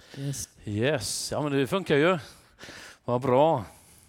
Yes, ja men det funkar ju. Vad bra.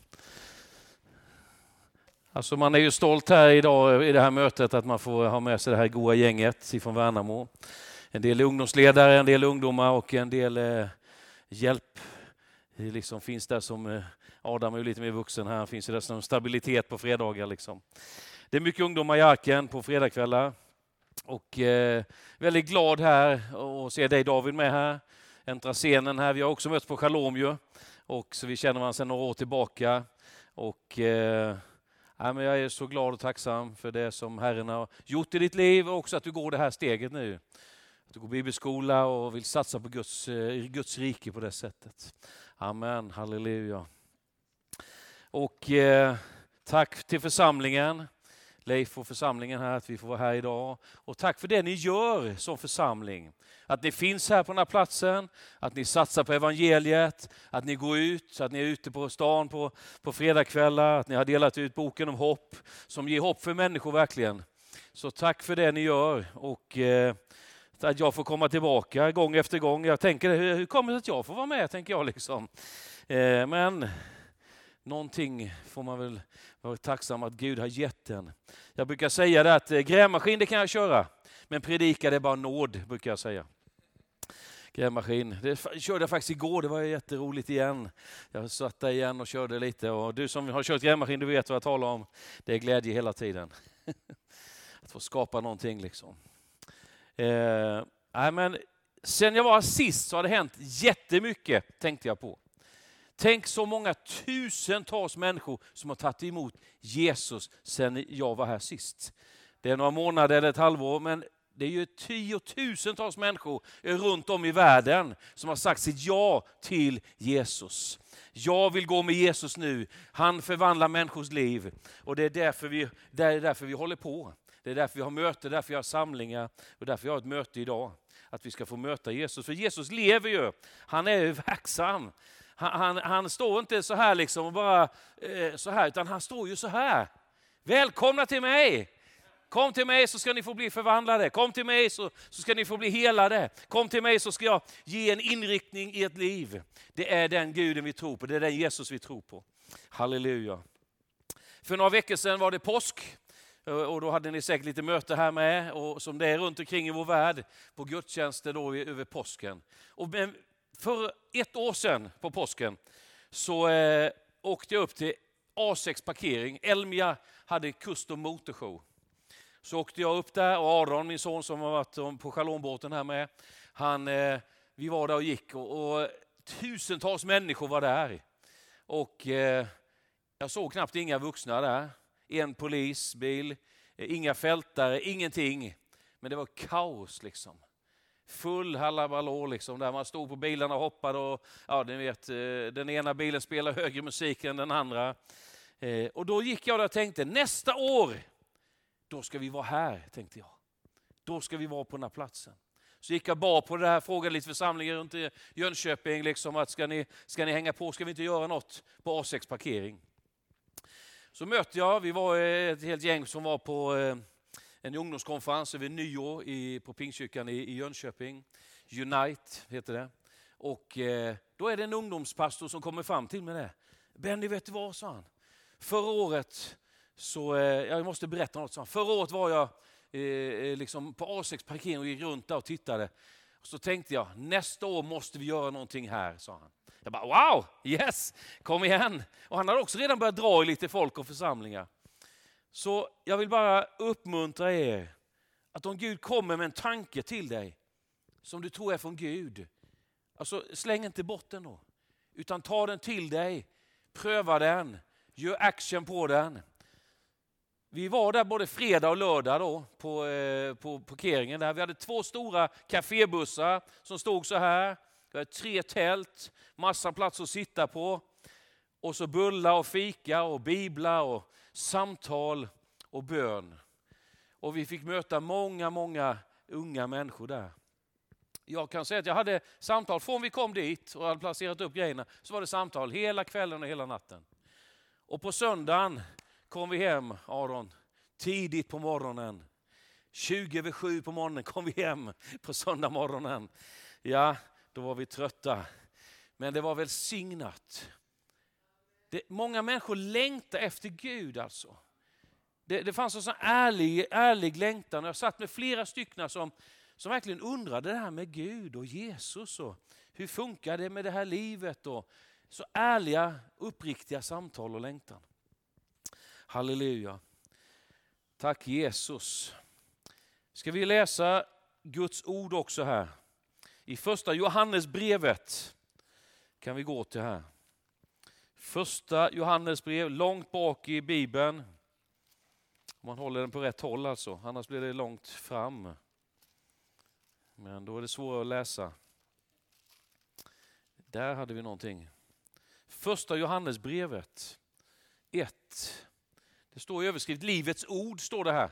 Alltså man är ju stolt här idag i det här mötet att man får ha med sig det här goda gänget ifrån Värnamo. En del ungdomsledare, en del ungdomar och en del hjälp. Det liksom finns där som Adam är ju lite mer vuxen här, finns det som stabilitet på fredagar liksom. Det är mycket ungdomar i arken på fredagskvällar. Och väldigt glad här att se dig David med här. Äntra scenen här. Vi har också mötts på Shalom ju. Och så vi känner varandra sedan några år tillbaka. Och men jag är så glad och tacksam för det som Herren har gjort i ditt liv och också att du går det här steget nu. Att du går bibelskola och vill satsa på Guds rike på det sättet. Amen, halleluja. Och tack till församlingen. Leif och församlingen här, att vi får vara här idag. Och tack för det ni gör som församling. Att ni finns här på den här platsen, att ni satsar på evangeliet, att ni går ut, att ni är ute på stan på fredagskvällar, att ni har delat ut boken om hopp, som ger hopp för människor verkligen. Så tack för det ni gör och att jag får komma tillbaka gång efter gång. Jag tänker, hur kommer det att jag får vara med, tänker jag liksom. Men någonting får man väl vara tacksam att Gud har gett den. Jag brukar säga det att grävmaskin det kan jag köra, men predika det är bara nåd, brukar jag säga. Grävmaskin, det körde jag faktiskt igår, det var jätteroligt igen. Jag satt där igen och körde lite och du som har kört grävmaskin, du vet vad jag talar om. Det är glädje hela tiden. Att få skapa någonting liksom. Men sen jag var sist så har det hänt jättemycket, tänkte jag på. Tänk så många tusentals människor som har tagit emot Jesus sen jag var här sist. Det är några månader eller ett halvår, men det är ju tiotusentals människor runt om i världen som har sagt sitt ja till Jesus. Jag vill gå med Jesus nu. Han förvandlar människors liv. Och det är därför vi håller på. Det är därför vi har möte, därför vi har samlingar och därför vi har ett möte idag. Att vi ska få möta Jesus. För Jesus lever ju. Han är ju verksam. Han står inte så här liksom och bara så här, utan han står ju så här. Välkomna till mig! Kom till mig så ska ni få bli förvandlade. Kom till mig så ska ni få bli helade. Kom till mig så ska jag ge en inriktning i ett liv. Det är den Guden vi tror på. Det är den Jesus vi tror på. Halleluja. För några veckor sedan var det påsk. Och då hade ni säkert lite möte här med. Och som det är runt omkring i vår värld. På gudstjänster då över påsken. Och för ett år sedan på påsken så åkte jag upp till A6 parkering. Elmia hade kust- och motorshow. Så åkte jag upp där och Aron, min son som har varit på Shalom-båten här med, vi var där och gick och tusentals människor var där. Och jag såg knappt inga vuxna där. En polisbil, inga fältare, ingenting. Men det var kaos liksom. Full halabalå liksom, där man stod på bilarna och hoppade och ja, ni vet, den ena bilen spelar högre musik än den andra. Och då gick jag där och tänkte, nästa år då ska vi vara här, tänkte jag. Då ska vi vara på den här platsen. Så gick jag bara på det här, frågade lite församlingar runt i Jönköping, liksom, att ska ni hänga på, ska vi inte göra något på A6 parkering? Så mötte jag, vi var ett helt gäng som var på en ungdomskonferens över nyår på Pingstkyrkan i Jönköping. Unite heter det. Och då är det en ungdomspastor som kommer fram till mig där. Benny, vet du vad, sa han? Förra året så, jag måste berätta något, sa han. Förra året var jag liksom på A6 parkering och gick runt där och tittade. Och så tänkte jag, nästa år måste vi göra någonting här, sa han. Jag bara, wow, yes, kom igen. Och han hade också redan börjat dra i lite folk och församlingar. Så jag vill bara uppmuntra er att om Gud kommer med en tanke till dig som du tror är från Gud, alltså släng inte bort den då, utan ta den till dig, pröva den, gör action på den. Vi var där både fredag och lördag då på parkeringen där. Vi hade 2 stora kafébussar som stod så här. Vi hade 3 tält, massa plats att sitta på. Och så bullar och fika och biblar och samtal och bön. Och vi fick möta många unga människor där. Jag kan säga att jag hade samtal från vi kom dit och hade placerat upp grejerna. Så var det samtal hela kvällen och hela natten. Och på söndagen kom vi hem, Aron, tidigt på morgonen. 6:20 på morgonen kom vi hem på söndag morgonen. Ja, Då var vi trötta. Men det var välsignat. Många människor längtar efter Gud alltså. Det fanns en sån ärlig längtan. Jag satt med flera stycken som verkligen undrade det här med Gud och Jesus. Och hur funkar det med det här livet? Och så ärliga, uppriktiga samtal och längtan. Halleluja. Tack Jesus. Ska vi läsa Guds ord också här. I första Johannesbrevet kan vi gå till här. Första Johannesbrev, långt bak i Bibeln. Om man håller den på rätt håll alltså, annars blir det långt fram. Men då är det svårt att läsa. Där hade vi någonting. Första Johannesbrevet 1. Det står i överskrift Livets ord, står det här.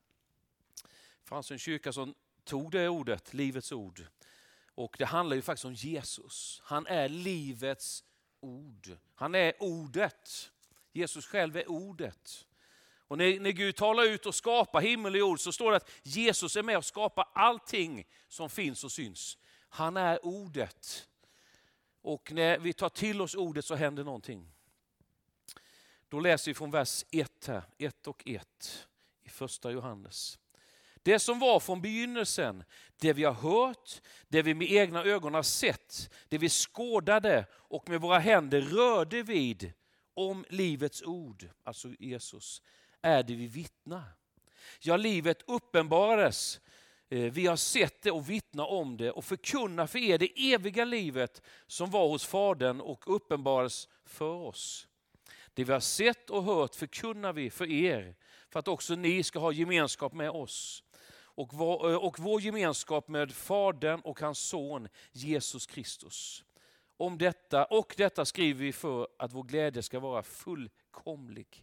Det fanns en kyrka som tog det ordet, Livets ord. Och det handlar ju faktiskt om Jesus. Han är livets ord. Han är ordet. Jesus själv är ordet. Och när Gud talar ut och skapar himmel och jord så står det att Jesus är med och skapar allting som finns och syns. Han är ordet. Och när vi tar till oss ordet så händer någonting. Då läser vi från vers 1 här, 1 och 1 i första Johannes. Det som var från begynnelsen, det vi har hört, det vi med egna ögon har sett, det vi skådade och med våra händer rörde vid om livets ord, alltså Jesus, är det vi vittnar. Ja, livet uppenbarades. Vi har sett det och vittnar om det och förkunnar för er det eviga livet som var hos Fadern och uppenbarades för oss. Det vi har sett och hört förkunnar vi för er för att också ni ska ha gemenskap med oss. Och vår gemenskap med Fadern och hans son Jesus Kristus. Om detta skriver vi för att vår glädje ska vara fullkomlig.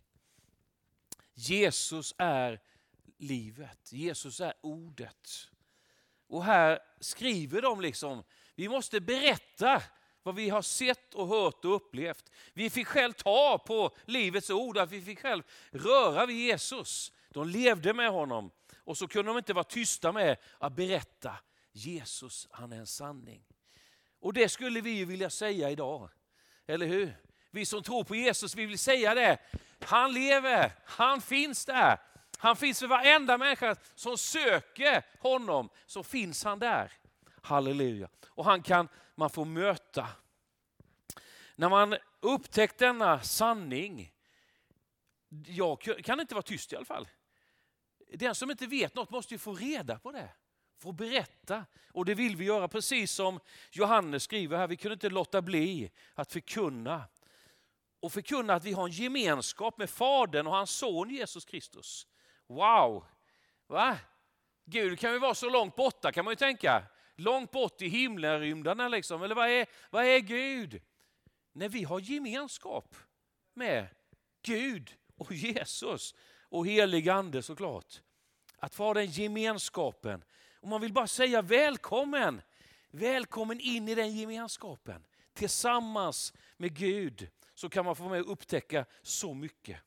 Jesus är livet. Jesus är ordet. Och här skriver de liksom, vi måste berätta vad vi har sett och hört och upplevt. Vi fick själv ta på livets ord, att vi fick själv röra vid Jesus. De levde med honom. Och så kunde de inte vara tysta med att berätta. Jesus, han är en sanning. Och det skulle vi ju vilja säga idag. Eller hur? Vi som tror på Jesus, vi vill säga det. Han lever, han finns där. Han finns för varenda människa som söker honom, så finns han där. Halleluja. Och han kan man få möta. När man upptäckt denna sanning, jag kan inte vara tyst i alla fall. Den som inte vet något måste ju få reda på det. Få berätta. Och det vill vi göra precis som Johannes skriver här. Vi kunde inte låta bli att förkunna. Och förkunna att vi har en gemenskap med Fadern och hans son Jesus Kristus. Wow! Va? Gud kan ju vara så långt borta kan man ju tänka. Långt bort i himlarymdarna liksom. Eller vad är Gud? När vi har gemenskap med Gud och Jesus och helig ande såklart. Att få den gemenskapen. Och man vill bara säga välkommen. Välkommen in i den gemenskapen. Tillsammans med Gud så kan man få med och upptäcka så mycket.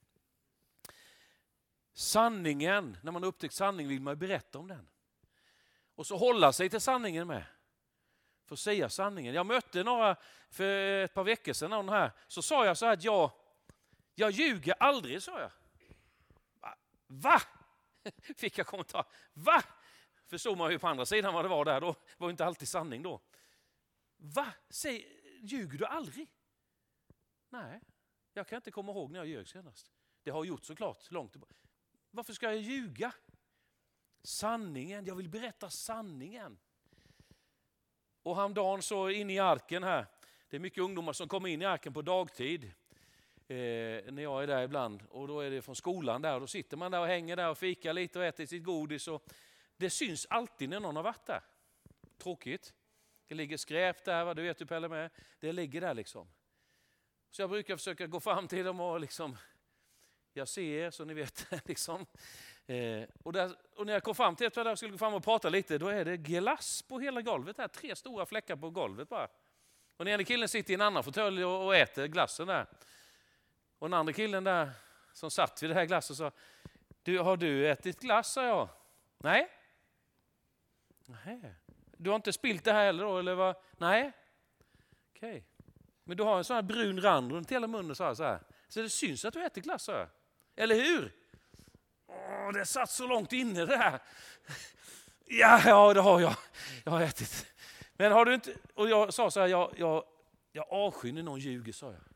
Sanningen, när man har upptäckt sanning vill man berätta om den. Och så hålla sig till sanningen med. För att säga sanningen. Jag mötte några för ett par veckor sedan någon här. Så sa jag så här att jag ljuger aldrig, sa jag. Va? Fick jag kommentar. Va? Förstod man ju på andra sidan vad det var där. Då var inte alltid sanning då. Va? Ljuger du aldrig? Nej, jag kan inte komma ihåg när jag ljög senast. Det har jag gjort såklart långt tillbaka. Varför ska jag ljuga? Sanningen, jag vill berätta sanningen. Och häromdagen så in i arken här. Det är mycket ungdomar som kommer in i arken på dagtid. När jag är där ibland. Och då är det från skolan där. Och då sitter man där och hänger där och fikar lite och äter sitt godis. Och det syns alltid när någon har varit där. Tråkigt. Det ligger skräp där, vad du vet du Pelle med. Det ligger där liksom. Så jag brukar försöka gå fram till dem och liksom, jag ser så ni vet liksom. Och när jag kom fram till att jag skulle gå fram och prata lite, då är det glass på hela golvet här. 3 stora fläckar på golvet bara. Och den ena killen sitter i en annan fåtölj och äter glassen där. Och den andra killen där som satt vid det här glassen sa, har du ätit glass, sa jag. Nej. Du har inte spilt det här heller då, eller vad? Nej. Okej. Men du har en sån här brun rand runt hela munnen så här. Så det syns att du äter glass, så här. Eller hur? Det satt så långt inne det här. Ja, det har jag. Jag har ätit. Men har du inte... Och jag sa så här, jag avskyr när någon ljuger, sa jag.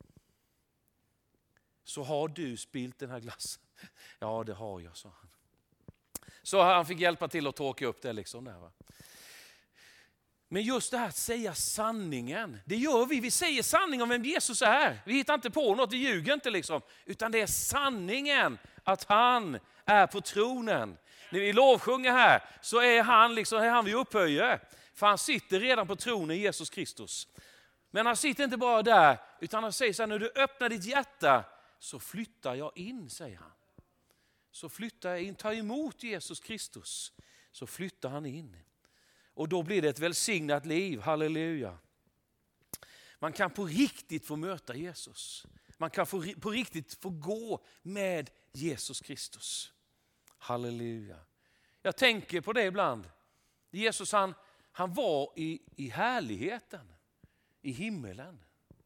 Så har du spilt den här glassen? Ja, det har jag, sa han. Så han fick hjälpa till att torka upp det liksom där, va. Men just det här att säga sanningen, det gör vi. Vi säger sanning om vem Jesus är. Vi hittar inte på något, vi ljuger inte liksom. Utan det är sanningen att han är på tronen. När vi lovsjunger här så är han vi upphöjer. För han sitter redan på tronen, Jesus Kristus. Men han sitter inte bara där, utan han säger så här, när du öppnar ditt hjärta så flyttar jag in, säger han. Så flyttar jag in, ta emot Jesus Kristus. Så flyttar han in. Och då blir det ett välsignat liv, halleluja. Man kan på riktigt få möta Jesus. Man kan på riktigt få gå med Jesus Kristus. Halleluja. Jag tänker på det ibland. Jesus han var i härligheten, i himmelen.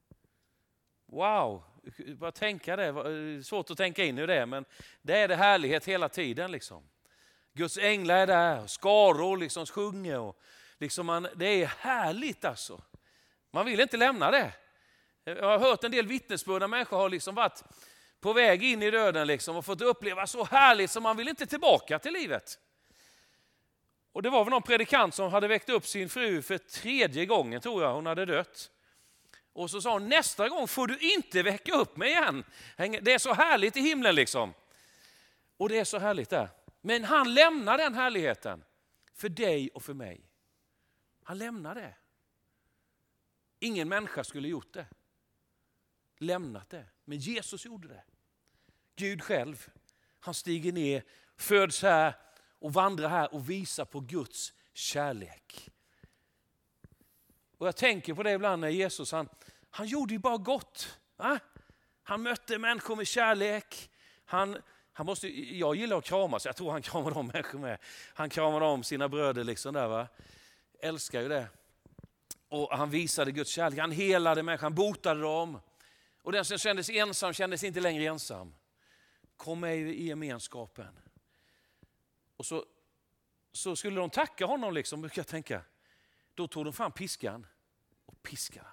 Wow, bara tänka det. Svårt att tänka in hur det är, men det är det härlighet hela tiden liksom. Guds änglar är där, skaror liksom sjunger och liksom det är härligt alltså. Man vill inte lämna det. Jag har hört en del vittnesbörd där människor har liksom varit på väg in i döden liksom och fått uppleva så härligt som man vill inte tillbaka till livet. Och det var väl någon predikant som hade väckt upp sin fru för 3:e gången, tror jag, hon hade dött. Och så sa hon, nästa gång får du inte väcka upp mig igen. Det är så härligt i himlen liksom. Och det är så härligt där. Men han lämnar den härligheten för dig och för mig. Han lämnar det. Ingen människa skulle gjort det. Lämnat det. Men Jesus gjorde det. Gud själv. Han stiger ner, föds här och vandrar här och visar på Guds kärlek. Och jag tänker på det ibland när Jesus, han gjorde ju bara gott. Va? Han mötte människor med kärlek. Jag gillar att krama, så jag tror han kramar om människor med. Han kramar om sina bröder liksom där, va. Älskar ju det. Och han visade Guds kärlek. Han helade människor, han botade dem. Och den som kändes ensam kändes inte längre ensam. Kom med i gemenskapen. Och så skulle de tacka honom liksom, brukar jag tänka. Då tog de fram piskan och piskade.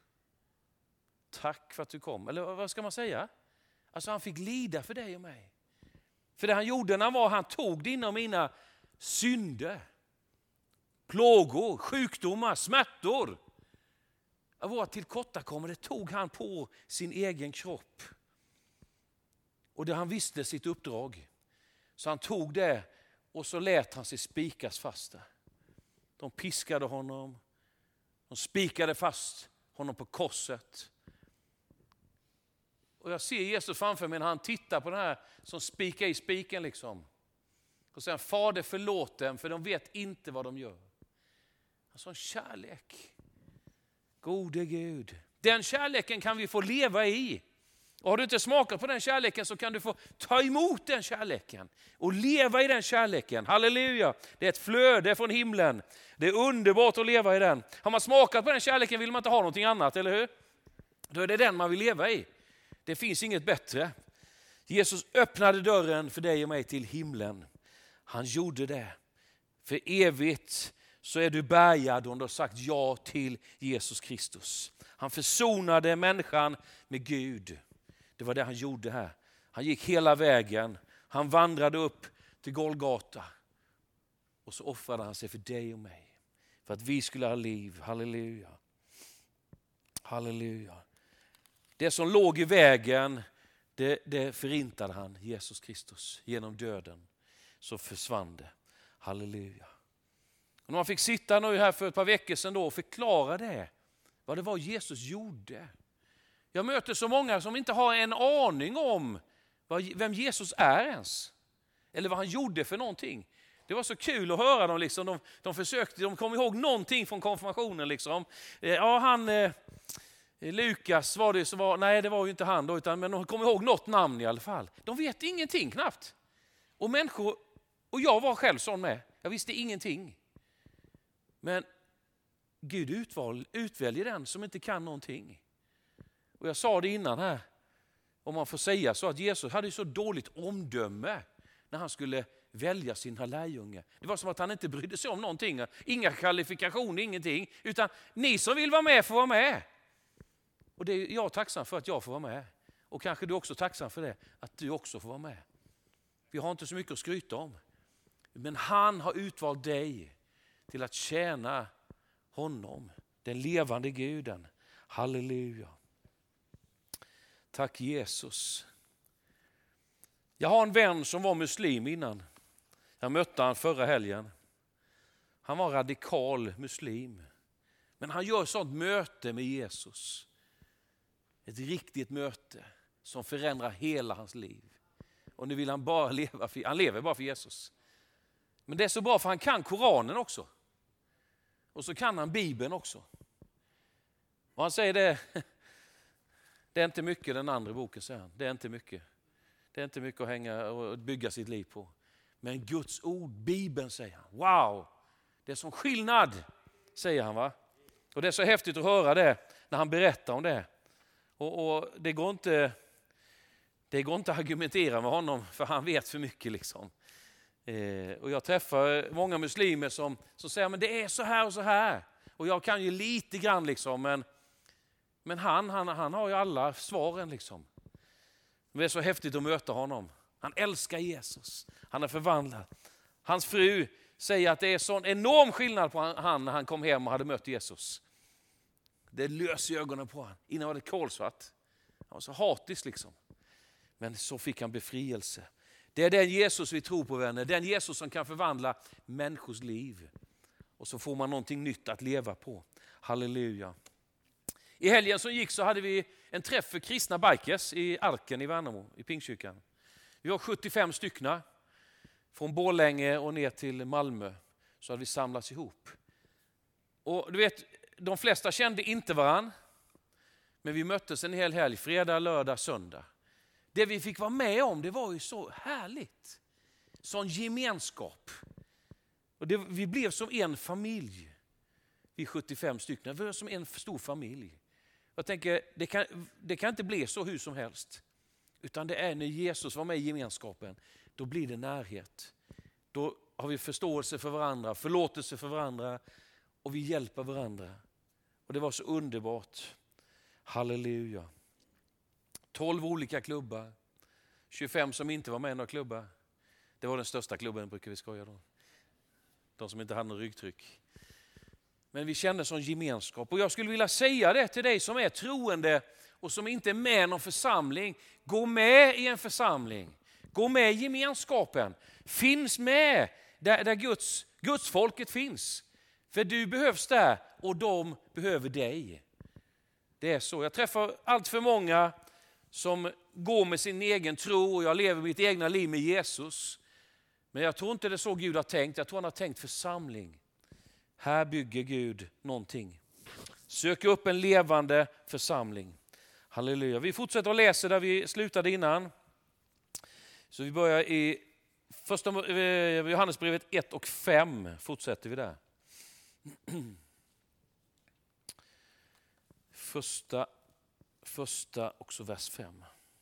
Tack för att du kom. Eller vad ska man säga? Alltså han fick lida för dig och mig. För det han gjorde när han tog dina och mina synder. Plågor, sjukdomar, smärtor. Av våra tillkortakommande tog han på sin egen kropp. Och det han visste sitt uppdrag. Så han tog det och så lät han sig spikas fast där. De piskade honom. De spikade fast honom på korset. Och jag ser Jesus framför mig när han tittar på den här som spikar i spiken liksom. Och säger, Fader förlåt dem för de vet inte vad de gör. Alltså en kärlek. Gode Gud. Den kärleken kan vi få leva i. Och har du inte smakat på den kärleken så kan du få ta emot den kärleken. Och leva i den kärleken. Halleluja. Det är ett flöde från himlen. Det är underbart att leva i den. Har man smakat på den kärleken vill man inte ha någonting annat, eller hur? Då är det den man vill leva i. Det finns inget bättre. Jesus öppnade dörren för dig och mig till himlen. Han gjorde det. För evigt så är du bärgad om du har sagt ja till Jesus Kristus. Han försonade människan med Gud. Det var det han gjorde här. Han gick hela vägen. Han vandrade upp till Golgata. Och så offrade han sig för dig och mig. För att vi skulle ha liv. Halleluja. Halleluja. Det som låg i vägen, det förintade han, Jesus Kristus. Genom döden så försvann det. Halleluja. Och när man fick sitta nu här för ett par veckor sedan då och förklara det. Vad det var Jesus gjorde. Jag möter så många som inte har en aning om vem Jesus är ens. Eller vad han gjorde för någonting. Det var så kul att höra dem. Liksom. De kom ihåg någonting från konfirmationen. Liksom. Ja, Lukas var det som var, nej det var ju inte han då, men de kom ihåg något namn i alla fall. De vet ingenting knappt. Och jag var själv sån med. Jag visste ingenting. Men Gud utväljer den som inte kan någonting. Och jag sa det innan här, om man får säga så, att Jesus hade så dåligt omdöme när han skulle välja sina lärjungar. Det var som att han inte brydde sig om någonting. Inga kvalifikationer, ingenting. Utan ni som vill vara med får vara med. Och det är jag tacksam för att jag får vara med. Och kanske du också är tacksam för det, att du också får vara med. Vi har inte så mycket att skryta om. Men han har utvalt dig till att tjäna honom. Den levande Guden. Halleluja. Tack Jesus. Jag har en vän som var muslim innan. Jag mötte han förra helgen. Han var radikal muslim. Men han gör sånt möte med Jesus. Ett riktigt möte som förändrar hela hans liv. Och nu vill han bara leva han lever bara för Jesus. Men det är så bra för han kan Koranen också. Och så kan han Bibeln också. Och han säger det är inte mycket den andra boken, säger han. Det är inte mycket. Det är inte mycket att hänga och bygga sitt liv på. Men Guds ord, Bibeln, säger han. Wow, det är som skillnad, säger han va. Och det är så häftigt att höra det när han berättar om det. Och det går inte att argumentera med honom för han vet för mycket liksom. Och jag träffar många muslimer som säger men det är så här och så här. Och jag kan ju lite grann liksom, men han har ju alla svaren liksom. Det är så häftigt att möta honom. Han älskar Jesus. Han är förvandlad. Hans fru säger att det är sån enorm skillnad på han när han kom hem och hade mött Jesus. Det lös i ögonen på honom. Innan var det kolsvart. Han var så hatisk liksom. Men så fick han befrielse. Det är den Jesus vi tror på, vänner. Den Jesus som kan förvandla människors liv. Och så får man någonting nytt att leva på. Halleluja. I helgen som gick så hade vi en träff för kristna bikers i Arken i Värnamo, i Pingstkyrkan. Vi var 75 stycken. Från Borlänge och ner till Malmö så hade vi samlats ihop. Och du vet, de flesta kände inte varann. Men vi möttes en hel helg, fredag, lördag, söndag. Det vi fick vara med om, det var ju så härligt. Sån gemenskap. Och vi blev som en familj. Vi 75 stycken, vi var som en stor familj. Jag tänker, det kan inte bli så hur som helst. Utan det är när Jesus var med i gemenskapen, då blir det närhet. Då har vi förståelse för varandra, förlåtelse för varandra och vi hjälper varandra. Och det var så underbart. Halleluja. 12 olika klubbar. 25 som inte var med i några klubbar. Det var den största klubben, brukar vi skoja då. De som inte hade någon ryggtryck. Men vi kände sån gemenskap. Och jag skulle vilja säga det till dig som är troende och som inte är med i någon församling. Gå med i en församling. Gå med i gemenskapen. Finns med där Guds folket finns. För du behövs där och de behöver dig. Det är så. Jag träffar allt för många som går med sin egen tro och jag lever mitt egna liv med Jesus. Men jag tror inte det är så Gud har tänkt. Jag tror han har tänkt församling. Här bygger Gud någonting. Sök upp en levande församling. Halleluja. Vi fortsätter att läsa där vi slutade innan. Så vi börjar i första Johannesbrevet 1 och 5. Fortsätter vi där. Första också vers 5.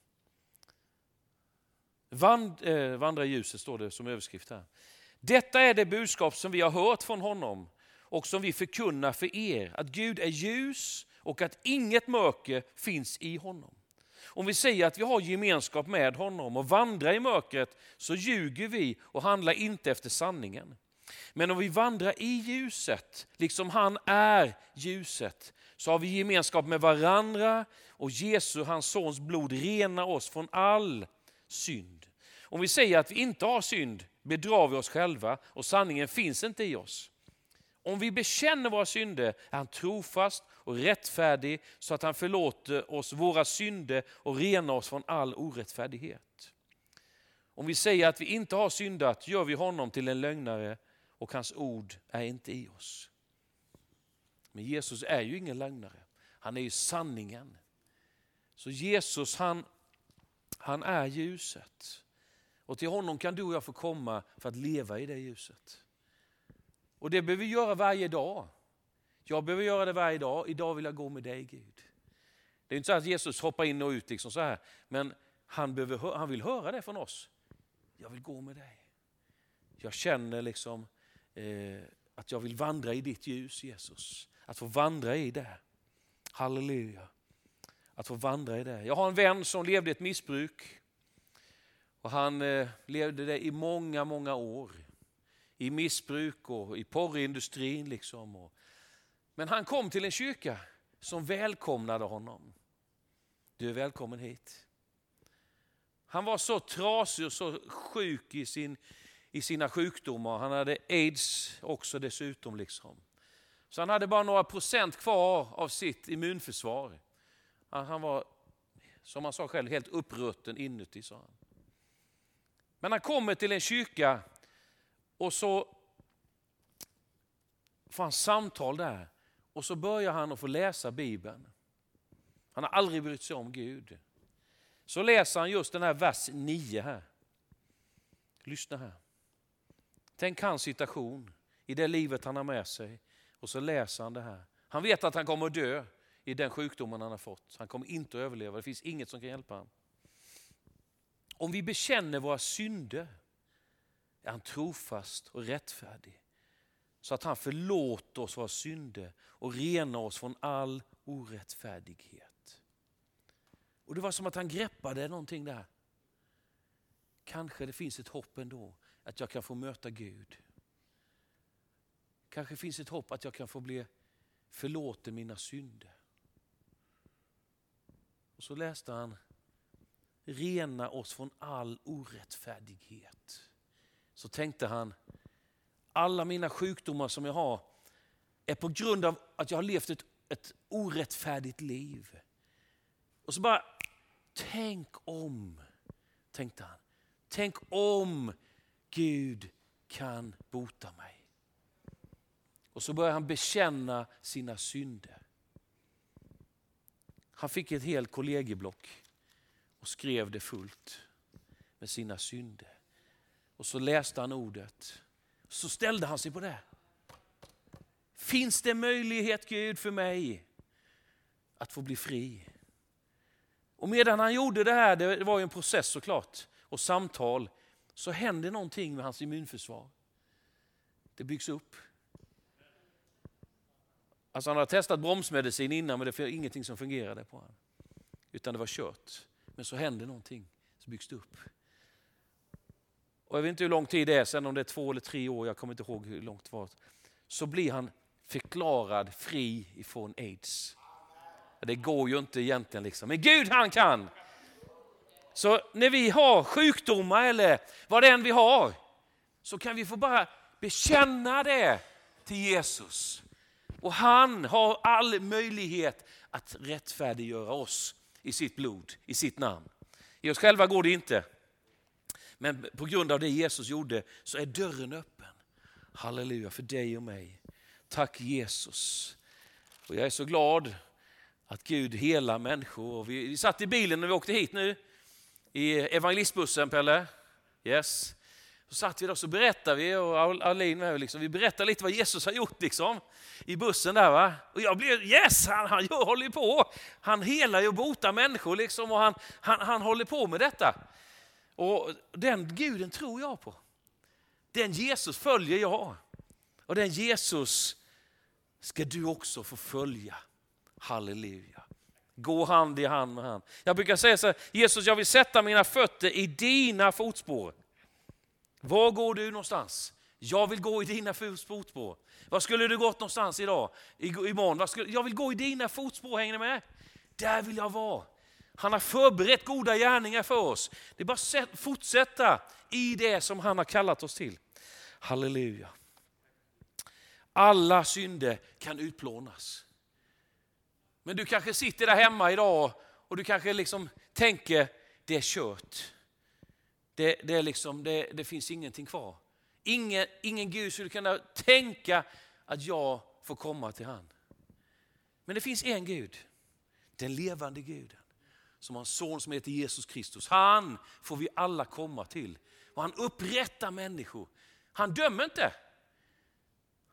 Vandra i ljuset står det som överskrift här. Detta är det budskap som vi har hört från honom och som vi förkunnar för er. Att Gud är ljus och att inget mörker finns i honom. Om vi säger att vi har gemenskap med honom och vandrar i mörkret så ljuger vi och handlar inte efter sanningen. Men om vi vandrar i ljuset, liksom han är ljuset, så har vi gemenskap med varandra och Jesu, hans sons blod, renar oss från all synd. Om vi säger att vi inte har synd bedrar vi oss själva och sanningen finns inte i oss. Om vi bekänner våra synder är han trofast och rättfärdig så att han förlåter oss våra synder och renar oss från all orättfärdighet. Om vi säger att vi inte har syndat gör vi honom till en lögnare och hans ord är inte i oss. Men Jesus är ju ingen lögnare. Han är ju sanningen. Så Jesus han är ljuset. Och till honom kan du och jag få komma för att leva i det ljuset. Och det behöver vi göra varje dag. Jag behöver göra det varje dag. Idag vill jag gå med dig, Gud. Det är inte så att Jesus hoppar in och ut liksom så här. Men han vill höra det från oss. Jag vill gå med dig. Jag känner liksom att jag vill vandra i ditt ljus, Jesus. Att få vandra i det. Halleluja. Att få vandra i det. Jag har en vän som levde ett missbruk. Och han levde det i många, många år. I missbruk och i porrindustrin liksom. Men han kom till en kyrka som välkomnade honom. Du är välkommen hit. Han var så trasig och så sjuk i sina sjukdomar. Han hade AIDS också dessutom liksom. Så han hade bara några procent kvar av sitt immunförsvar. Han var, som han sa själv, helt upprutten inuti, sa han. Men han kommer till en kyrka och så får han samtal där. Och så börjar han att få läsa Bibeln. Han har aldrig brytt sig om Gud. Så läser han just den här vers 9 här. Lyssna här. Tänk hans situation i det livet han har med sig. Och så läser han det här. Han vet att han kommer att dö i den sjukdomen han har fått. Han kommer inte att överleva. Det finns inget som kan hjälpa honom. Om vi bekänner våra synder är han trofast och rättfärdig. Så att han förlåter oss våra synder och renar oss från all orättfärdighet. Och det var som att han greppade någonting där. Kanske det finns ett hopp ändå att jag kan få möta Gud. Kanske finns ett hopp att jag kan få bli förlåten mina synder. Och så läste han: rena oss från all orättfärdighet. Så tänkte han: alla mina sjukdomar som jag har är på grund av att jag har levt ett orättfärdigt liv. Och så bara, tänk om, tänkte han. Tänk om Gud kan bota mig. Och så började han bekänna sina synder. Han fick ett helt kollegieblock och skrev det fullt med sina synder. Och så läste han ordet. Så ställde han sig på det. Finns det möjlighet, Gud, för mig att få bli fri? Och medan han gjorde det här, det var ju en process såklart, och samtal, så hände någonting med hans immunförsvar. Det byggs upp. Alltså han har testat bromsmedicin innan, men det var ingenting som fungerade på honom. Utan det var kört. Men så hände någonting, så byggs det upp. Och jag vet inte hur lång tid det är, sen om det är 2 eller 3 år, jag kommer inte ihåg hur långt det var. Så blir han förklarad fri ifrån AIDS. Det går ju inte egentligen liksom. Men Gud, han kan. Så när vi har sjukdomar eller vad det än vi har, så kan vi få bara bekänna det till Jesus. Och han har all möjlighet att rättfärdiggöra oss i sitt blod, i sitt namn. I oss själva går det inte. Men på grund av det Jesus gjorde så är dörren öppen. Halleluja för dig och mig. Tack Jesus. Och jag är så glad att Gud helar människor. Vi satt i bilen när vi åkte hit nu. I evangelistbussen, Pelle. Yes. Så satt vi där och så berättade vi, och Arlene med, liksom, vi berättade lite vad Jesus har gjort liksom, i bussen där, va. Och jag blev, yes, han håller på. Han helar ju och botar människor liksom, och han håller på med detta. Och den Guden tror jag på. Den Jesus följer jag. Och den Jesus ska du också få följa. Halleluja. Gå hand i hand med han. Jag brukar säga så här: Jesus, jag vill sätta mina fötter i dina fotspår. Var går du någonstans? Jag vill gå i dina fotspår. Var skulle du gått någonstans idag? Imorgon? Jag vill gå i dina fotspår, hänger ni med? Där vill jag vara. Han har förberett goda gärningar för oss. Det är bara att fortsätta i det som han har kallat oss till. Halleluja. Alla synder kan utplånas. Men du kanske sitter där hemma idag och du kanske liksom tänker, det är kört. Det finns ingenting kvar. Ingen Gud skulle kunna tänka att jag får komma till han. Men det finns en Gud, den levande Guden, som har en son som heter Jesus Kristus. Han får vi alla komma till. Och han upprättar människor. Han dömer inte.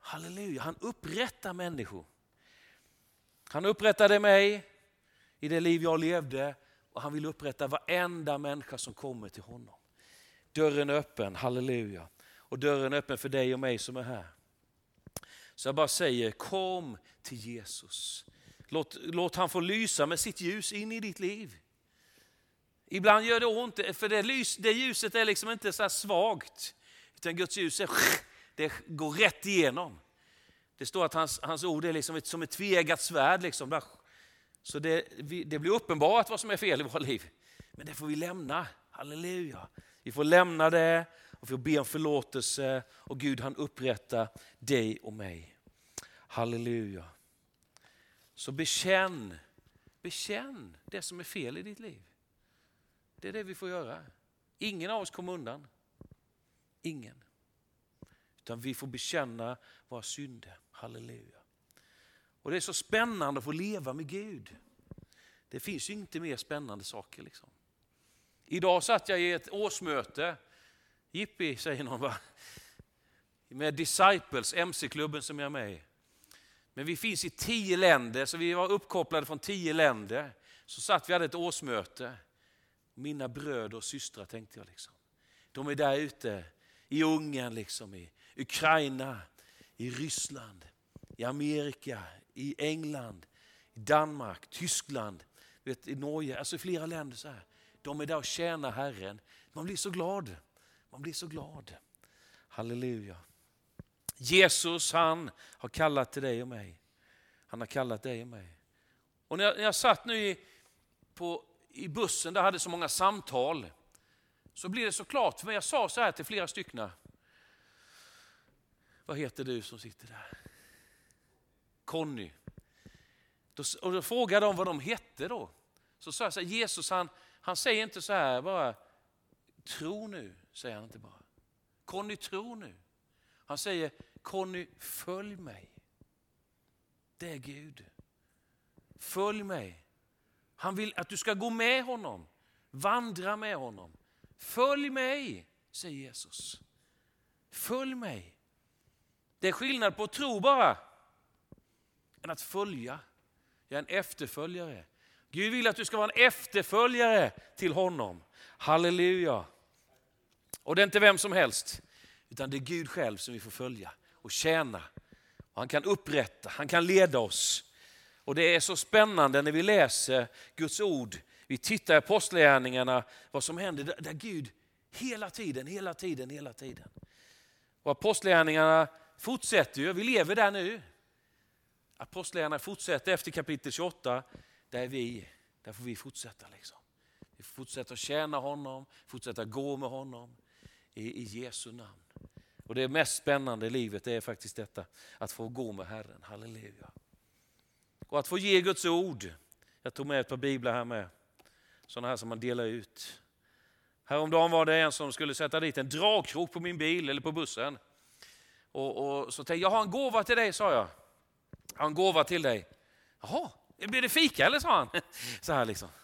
Halleluja, han upprättar människor. Han upprättade mig i det liv jag levde och han vill upprätta varenda människa som kommer till honom. Dörren är öppen, halleluja. Och dörren är öppen för dig och mig som är här. Så jag bara säger, kom till Jesus. Låt han få lysa med sitt ljus in i ditt liv. Ibland gör det ont, för det ljuset är liksom inte så här svagt. Utan Guds ljus det går rätt igenom. Det står att hans ord är liksom som ett tveeggat svärd. Liksom. Så det blir uppenbart vad som är fel i våra liv. Men det får vi lämna, halleluja. Vi får lämna det och får be om förlåtelse. Och Gud han upprättar dig och mig. Halleluja. Så bekänn det som är fel i ditt liv. Det är det vi får göra. Ingen av oss kommer undan. Ingen. Utan vi får bekänna våra synder. Halleluja. Och det är så spännande att få leva med Gud. Det finns ju inte mer spännande saker. Liksom. Idag satt jag i ett årsmöte. Jippi säger någon va? Med Disciples, MC-klubben som jag är med i. Men vi finns i 10 länder, så vi var uppkopplade från 10 länder. Så satt vi hade ett årsmöte. Mina bröder och systrar tänkte jag liksom. De är där ute i Ungern, liksom, i Ukraina, i Ryssland, i Amerika, i England, i Danmark, Tyskland, i Norge, alltså i flera länder så här. De är där och tjänar Herren. Man blir så glad. Man blir så glad. Halleluja. Jesus han har kallat till dig och mig. Han har kallat dig och mig. Och när jag satt nu i bussen där jag hade så många samtal så blir det så klart för mig. Jag sa så här till flera stycken. Vad heter du som sitter där? Conny. Och då frågade de vad de hette då. Så sa jag så här, Jesus han säger inte så här bara tro nu, säger han inte bara. Conny tro nu. Han säger Conny följ mig. Det är Gud. Följ mig. Han vill att du ska gå med honom. Vandra med honom. Följ mig, säger Jesus. Följ mig. Det är skillnad på att tro bara än att följa. Jag är en efterföljare. Gud vill att du ska vara en efterföljare till honom. Halleluja. Och det är inte vem som helst, utan det är Gud själv som vi får följa och tjäna. Och han kan upprätta, han kan leda oss. Och det är så spännande när vi läser Guds ord. Vi tittar i apostlagärningarna, vad som händer där Gud hela tiden. Och apostlagärningarna fortsätter ju, vi lever där nu. Apostlagärningarna fortsätter efter kapitel 28, där får vi fortsätta liksom. Vi får fortsätta att tjäna honom, fortsätta gå med honom i Jesu namn. Och det mest spännande i livet är faktiskt detta, att få gå med Herren, halleluja. Och att få ge Guds ord. Jag tog med ett par biblar här med, sådana här som man delar ut. Häromdagen var det en som skulle sätta dit en dragkrok på min bil eller på bussen. Och så tänkte jag har en gåva till dig, sa jag. Jag har en gåva till dig. Jaha, blir det fika eller, sa han. Så här liksom.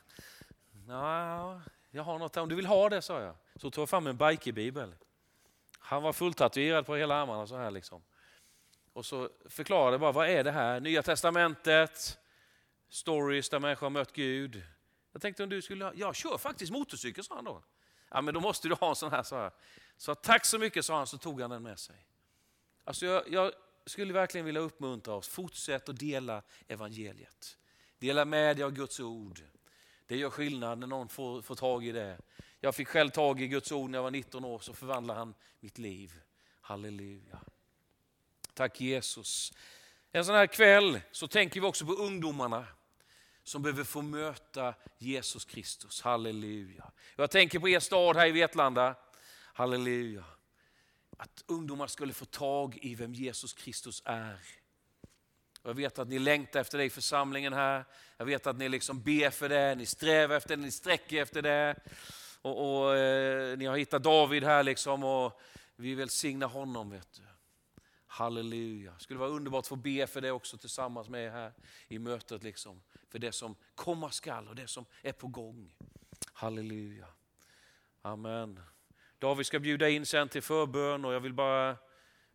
Ja, jag har något om du vill ha det, sa jag. Så tog jag fram en biker-bibel. Han var fulltatuerad på hela armarna så här liksom. Och så förklarade jag bara, vad är det här? Nya testamentet, stories där människor har mött Gud. Jag tänkte om du skulle, jag kör faktiskt motorcykel, sa han då. Ja, men då måste du ha en sån här, sa jag. Så tack så mycket, sa han, så tog han den med sig. Alltså jag skulle verkligen vilja uppmuntra oss, fortsätt att dela evangeliet. Dela med dig av Guds ord. Det gör skillnad när någon får tag i det. Jag fick själv tag i Guds ord när jag var 19 år, så förvandlade han mitt liv. Halleluja. Tack Jesus. En sån här kväll så tänker vi också på ungdomarna som behöver få möta Jesus Kristus. Halleluja. Jag tänker på er stad här i Vetlanda. Halleluja. Att ungdomar skulle få tag i vem Jesus Kristus är. Jag vet att ni längtar efter det i församlingen här. Jag vet att ni liksom ber för det, ni strävar efter det, ni sträcker efter det. Och ni har hittat David här liksom, och vi vill signa honom, vet du. Halleluja. Det skulle vara underbart att få be för det också tillsammans med er här i mötet liksom. För det som komma skall och det som är på gång. Halleluja. Amen. David ska bjuda in sen till förbön och jag vill bara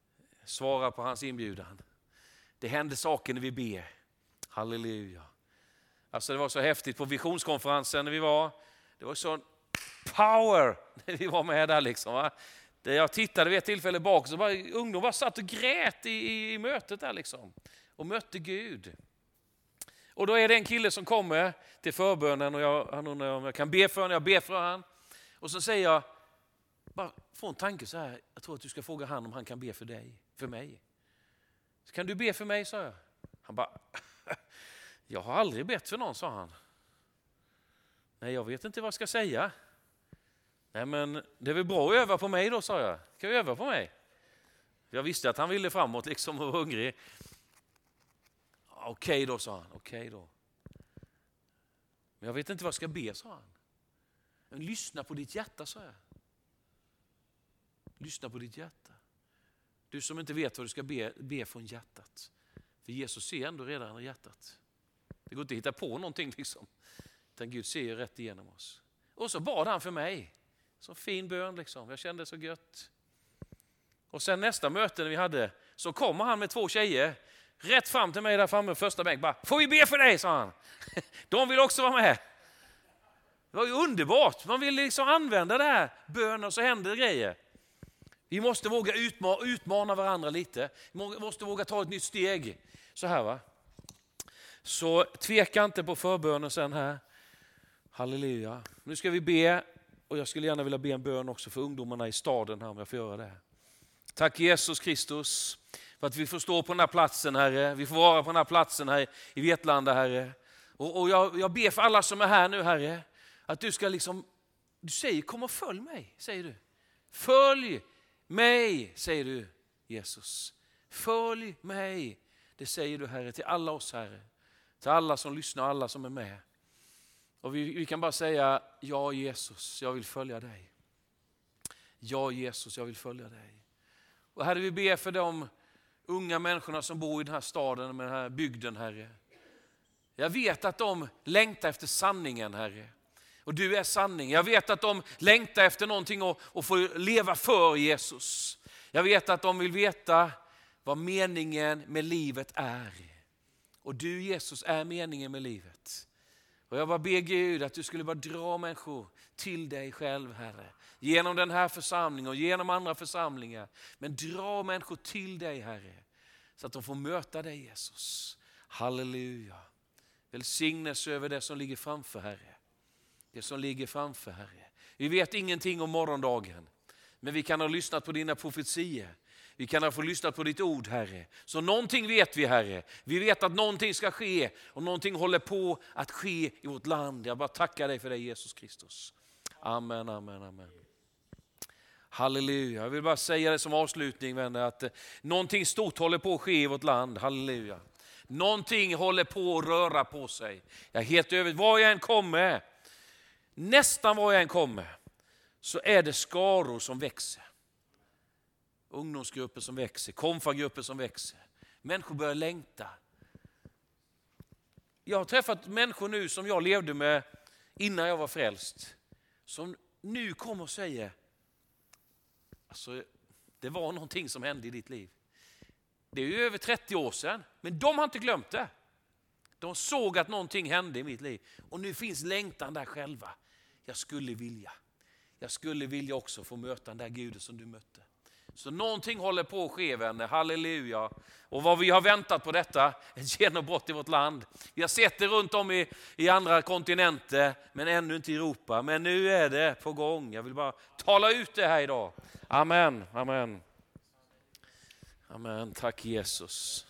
Svara på hans inbjudan. Det händer saker när vi ber. Halleluja. Alltså det var så häftigt på visionskonferensen när vi var. Det var sån power när vi var med där liksom. Va? Där jag tittade vid ett tillfälle bak så bara ungdomar bara satt och grät i mötet där liksom. Och mötte Gud. Och då är det en kille som kommer till förbönen och han undrar om jag kan be för honom. Jag ber för honom. Och så säger jag, bara få en tanke så här. Jag tror att du ska fråga han om han kan be för dig, för mig. Så kan du be för mig, sa jag. Han bara, jag har aldrig bett för någon, sa han. Nej, jag vet inte vad jag ska säga. Nej, men det är väl bra att öva på mig då, sa jag. Kan vi öva på mig? Jag visste att han ville framåt liksom och var hungrig. Okej då, sa han. Okej då. Men jag vet inte vad jag ska be, sa han. Men lyssna på ditt hjärta, sa jag. Lyssna på ditt hjärta. Du som inte vet vad du ska be från hjärtat. För Jesus ser ändå redan i hjärtat. Det går inte att hitta på någonting liksom. Utan Gud ser ju rätt igenom oss. Och så bad han för mig. Så fin bön liksom. Jag kände så gött. Och sen nästa möte vi hade så kommer han med 2 tjejer. Rätt fram till mig där framme första bänk. Bara, får vi be för dig, sa han. De vill också vara med. Det var ju underbart. Man vill liksom använda det här bön och så händer det grejer. Vi måste våga utmana varandra lite. Vi måste våga ta ett nytt steg. Så här va. Så tveka inte på förbönen sen här. Halleluja. Nu ska vi be. Och jag skulle gärna vilja be en bön också för ungdomarna i staden här om jag får göra det. Tack Jesus Kristus. För att vi får stå på den här platsen, Herre. Vi får vara på den här platsen här i Vetlanda, Herre. Och jag ber för alla som är här nu, Herre. Att du ska liksom, du säger kom och följ mig, säger du. Följ mig, säger du Jesus. Följ mig, det säger du Herre till alla oss, Herre. Till alla som lyssnar, alla som är med. Och vi kan bara säga, ja Jesus, jag vill följa dig. Ja Jesus, jag vill följa dig. Och Herre, vi ber för de unga människorna som bor i den här staden, med den här bygden, Herre. Jag vet att de längtar efter sanningen, Herre. Och du är sanning. Jag vet att de längtar efter någonting och få leva för Jesus. Jag vet att de vill veta vad meningen med livet är. Och du Jesus är meningen med livet. Och jag bara ber Gud att du skulle bara dra människor till dig själv, Herre. Genom den här församlingen och genom andra församlingar. Men dra människor till dig, Herre. Så att de får möta dig, Jesus. Halleluja. Välsignelse över det som ligger framför, Herre. Det som ligger framför, Herre. Vi vet ingenting om morgondagen. Men vi kan ha lyssnat på dina profetier. Vi kan ha fått lyssna på ditt ord, Herre. Så någonting vet vi, Herre. Vi vet att någonting ska ske. Och någonting håller på att ske i vårt land. Jag bara tackar dig för det, Jesus Kristus. Amen, amen, amen. Halleluja. Jag vill bara säga det som avslutning, vänner. Att någonting stort håller på att ske i vårt land. Halleluja. Någonting håller på att röra på sig. Jag är helt övertygad. Var jag än kommer. Nästan var jag än kommer. Så är det skaror som växer. Ungdomsgrupper som växer, konfagrupper som växer. Människor börjar längta. Jag har träffat människor nu som jag levde med innan jag var frälst. Som nu kommer och säger, alltså, det var någonting som hände i ditt liv. Det är ju över 30 år sedan, men de har inte glömt det. De såg att någonting hände i mitt liv. Och nu finns längtan där själva. Jag skulle vilja också få möta den där Guden som du mötte. Så någonting håller på att ske, vänner. Halleluja. Och vad vi har väntat på detta, ett genombrott i vårt land. Vi har sett det runt om i andra kontinenter, men ännu inte i Europa. Men nu är det på gång. Jag vill bara tala ut det här idag. Amen, amen. Amen, tack Jesus.